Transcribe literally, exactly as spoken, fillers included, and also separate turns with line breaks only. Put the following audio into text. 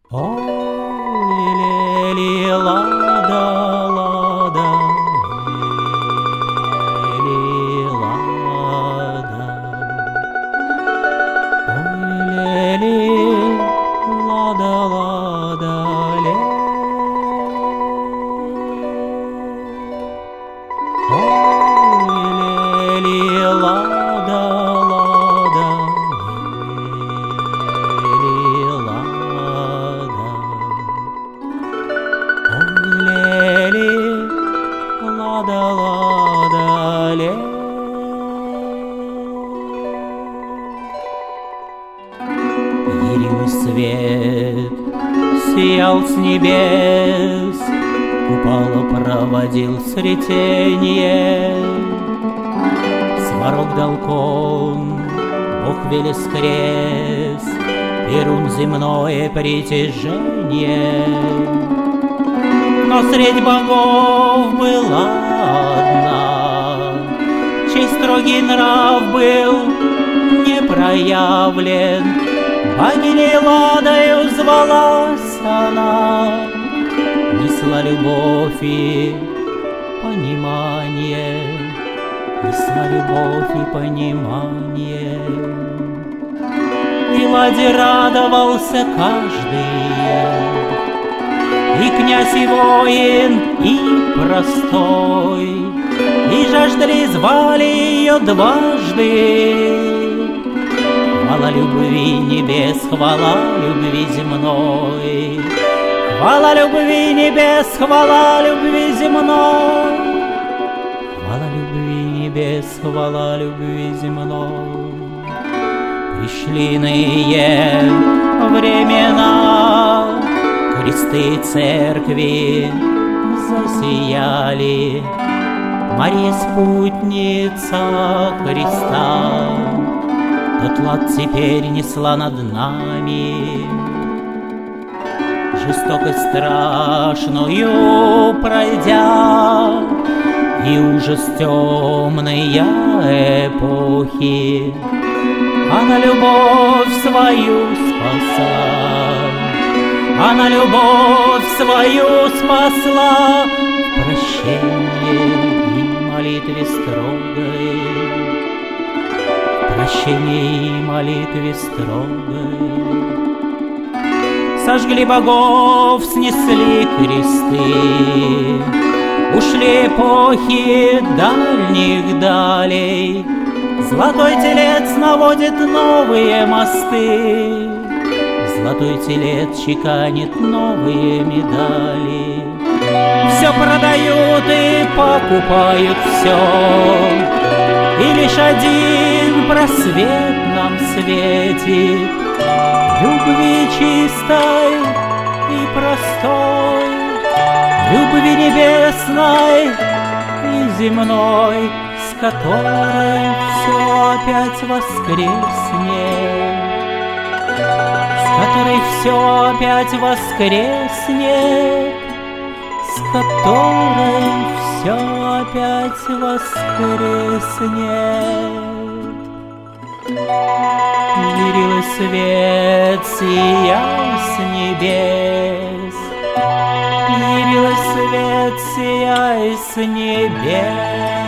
Ой, лели, лада, лада, лели, лада. Ой, лели, лада, лада, ле. Ой, лели, лада, лада, лели, лада. Ой, лели, лада, лада, ле. Ярилый свет сиял с небес, купала проводил сретенье. Сварог дал кон, Бог Велес крест, Перун земное притяжение. Но средь богов была одна, чей строгий нрав был не проявлен. Богиней Ладою звалась она, несла любовь и понимание, несла любовь и понимание. И Ладе радовался каждый, и князь, и воин, и простой, и жаждали, звали ее дважды. Хвала любви небес, хвала любви земной, хвала любви небес, хвала любви земной, хвала любви небес, хвала любви земной. Пришли иные времена, кресты церкви засияли. Мария спутница Христа тот лад теперь несла над нами. Жестокость страшную пройдя и ужас темной эпохи, она любовь свою спасла, она любовь свою спасла в прощении и молитве строгой, в прощении и молитве строгой. Сожгли богов, снесли кресты, ушли эпохи дальних далей. Золотой телец наводит новые мосты, золотой телец чеканит новые медали. Все продают и покупают все, и лишь один просвет нам светит. Любви чистой и простой, любви небесной и земной, с которой все опять воскреснет, с которой все опять воскреснет, с которой все опять воскреснет. Ярилый свет сияй с небес, ярилый свет сияй с небес.